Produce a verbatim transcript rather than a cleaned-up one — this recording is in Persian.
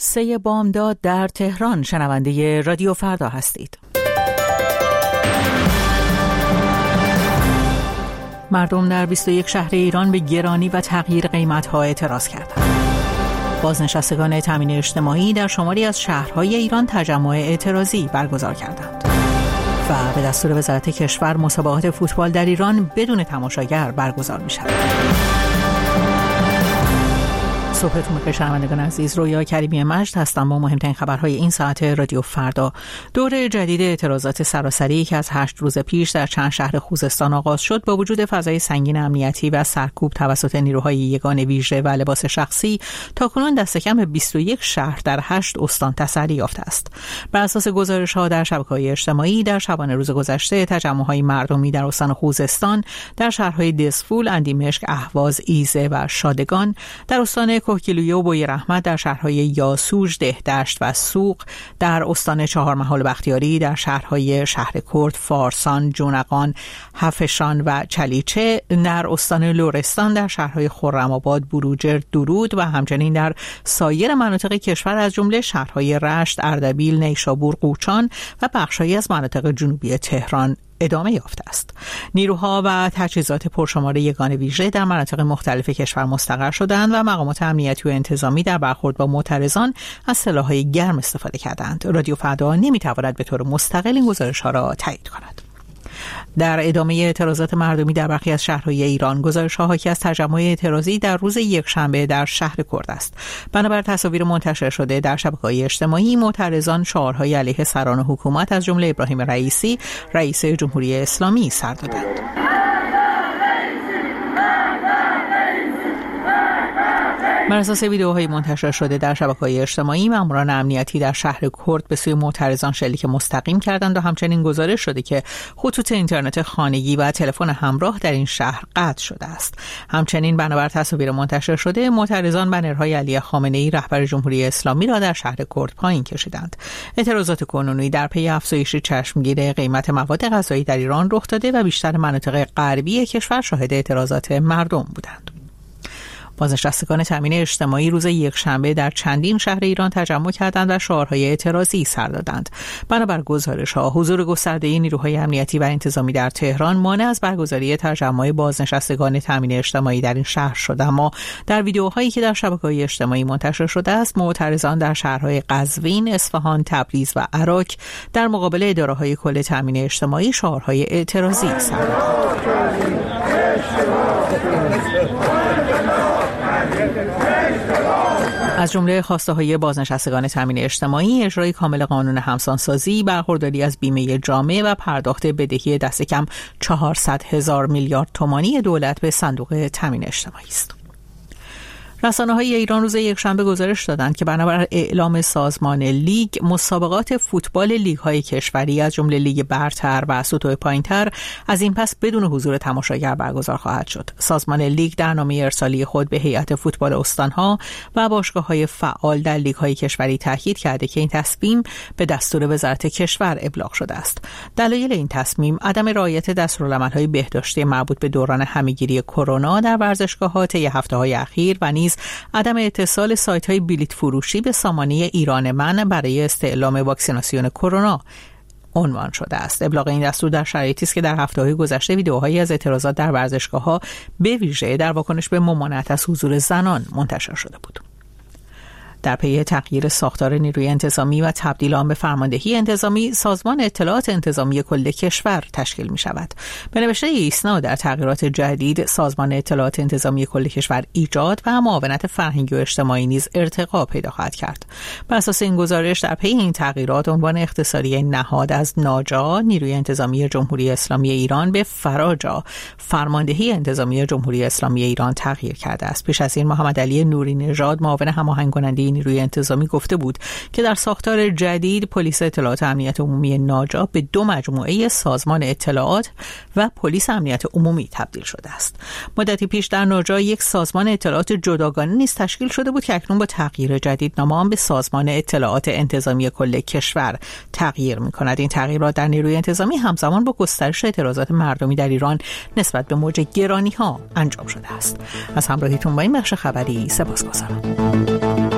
سه بامداد در تهران. شنونده رادیو فردا هستید. مردم در بیست و یک شهر ایران به گرانی و تغییر قیمت‌ها اعتراض کردند. بازنشستگان تامین اجتماعی در شماری از شهرهای ایران تجمع اعتراضی برگزار کردند. و به دستور وزارت کشور مسابقات فوتبال در ایران بدون تماشاگر برگزار می‌شود. صبحتون بخیر شنوندگان عزیز. رویا کریمی مجد هستم با مهمترین خبرهای این ساعت رادیو فردا. دوره جدید اعتراضات سراسری که از هشت روز پیش در چند شهر خوزستان آغاز شد با وجود فضای سنگین امنیتی و سرکوب توسط نیروهای یگان ویژه و لباس شخصی تاکنون دست کم بیست و یک شهر در هشت استان تسری یافته است. بر اساس گزارش‌ها در شبکه‌های اجتماعی در شبانه روز گذشته تجمع‌های مردمی در استان خوزستان در شهرهای دسفول، اندیمشک، اهواز، ایزه و شادگان، در استان کوهگیلویه و بویرحمت، در شهرهای یاسوج، دهدشت و سوق، در استان چهارمحال و بختیاری، در شهرهای شهرکرد، فارسان، جونقان، هفشان و چلیچه، در استان لرستان، در شهرهای خرم‌آباد، بروجرد، درود و همچنین در سایر مناطق کشور از جمله شهرهای رشت، اردبیل، نیشابور، قوچان و بخش‌هایی از مناطق جنوبی تهران ادامه یافته است. نیروها و تجهیزات پرشمار یگان ویژه در مناطق مختلف کشور مستقر شدند و مقامات امنیتی و انتظامی در برخورد با معترضان از سلاح‌های گرم استفاده کردند. رادیو فردا نمی‌تواند به طور مستقل این گزارش‌ها را تایید کند. در ادامه اعتراضات مردمی در برخی از شهرهای ایران، گزارش‌ها حاکی از تجمع اعتراضی در روز یکشنبه در شهر کرد است. بنابر تصاویر منتشر شده در شبکه‌های اجتماعی، معترضان شعارهای علیه سران حکومت از جمله ابراهیم رئیسی، رئیس جمهوری اسلامی سر دادند. بر اساس ویدیوهای منتشر شده در شبکه‌های اجتماعی، ماموران امنیتی در شهر کرد به سوی معترضان شلیک مستقیم کردند و همچنین گزارش شده که خطوط اینترنت خانگی و تلفن همراه در این شهر قطع شده است. همچنین بنابر تصاویر منتشر شده، معترضان بنرهای علی خامنه‌ای رهبر جمهوری اسلامی را در شهر کرد پایین کشیدند. اعتراضات کنونی در پی افزایش چشمگیر قیمت مواد غذایی در ایران رخ داده و بیشتر مناطق غربی کشور شاهد اعتراضات مردم بودند. بازنشستگان تامین اجتماعی روز یکشنبه در چندین شهر ایران تجمع کردند و شعارهای اعتراضی سر دادند. بنابر گزارش‌ها، حضور گسترده نیروهای امنیتی و انتظامی در تهران مانع از برگزاری تجمع بازنشستگان تامین اجتماعی در این شهر شد، اما در ویدیوهایی که در شبکه‌های اجتماعی منتشر شده است، معترضان در شهرهای قزوین، اصفهان، تبریز و عراق در مقابل اداره‌های کل تامین اجتماعی شعارهای اعتراضی سر دادند. از جمله خواسته‌های بازنشستگان تامین اجتماعی اجرای کامل قانون همسانسازی، برخورداری از بیمه جامعه و پرداخت بدهی دست کم چهارصد هزار میلیارد تومانی دولت به صندوق تامین اجتماعی است. رسانه‌های ایران روز یکشنبه گزارش دادند که بنابر اعلام سازمان لیگ، مسابقات فوتبال لیگ‌های کشوری از جمله لیگ برتر و سطوح پایین‌تر از این پس بدون حضور تماشاگر برگزار خواهد شد. سازمان لیگ در نامه ارسالی خود به هیئت فوتبال استان‌ها و باشگاه‌های فعال در لیگ‌های کشوری تاکید کرده که این تصمیم به دستور وزارت کشور ابلاغ شده است. دلایل این تصمیم عدم رعایت دستورالعمل‌های بهداشتی مربوط به دوران همه‌گیری کرونا در ورزشگاه‌ها طی هفته‌های اخیر و نیز عدم اتصال سایت‌های بلیط فروشی به سامانه ایران من برای استعلام واکسیناسیون کرونا عنوان شده است. ابلاغ این دستور در شرایطی است که در هفته‌های گذشته ویدیوهایی از اعتراضات در ورزشگاه‌ها به ویژه در واکنش به ممانعت از حضور زنان منتشر شده بود. در پی تغییر ساختار نیروی انتظامی و تبدیل آن به فرماندهی انتظامی، سازمان اطلاعات انتظامی کل کشور تشکیل می شود. به نوشته ایسنا، در تغییرات جدید سازمان اطلاعات انتظامی کل کشور ایجاد و معاونت فرهنگی و اجتماعی نیز ارتقا پیدا خواهد کرد. بر اساس این گزارش، در پی این تغییرات عنوان اختصاری نهاد از ناجا نیروی انتظامی جمهوری اسلامی ایران به فراجا فرماندهی انتظامی جمهوری اسلامی ایران تغییر کرده است. پیش از این محمد علی نوری نژاد معاون هماهنگ کننده نیروی انتظامی گفته بود که در ساختار جدید پلیس اطلاعات امنیت عمومی ناجا به دو مجموعه سازمان اطلاعات و پلیس امنیت عمومی تبدیل شده است. مدتی پیش در ناجا یک سازمان اطلاعات جداگانه نیز تشکیل شده بود که اکنون با تغییر جدید نام آن به سازمان اطلاعات انتظامی کل کشور تغییر می‌کند. این تغییرات در نیروی انتظامی همزمان با گسترش اعتراضات مردمی در ایران نسبت به موج گرانی‌ها انجام شده است. از همراهیتون با این بخش خبری سپاسگزارم.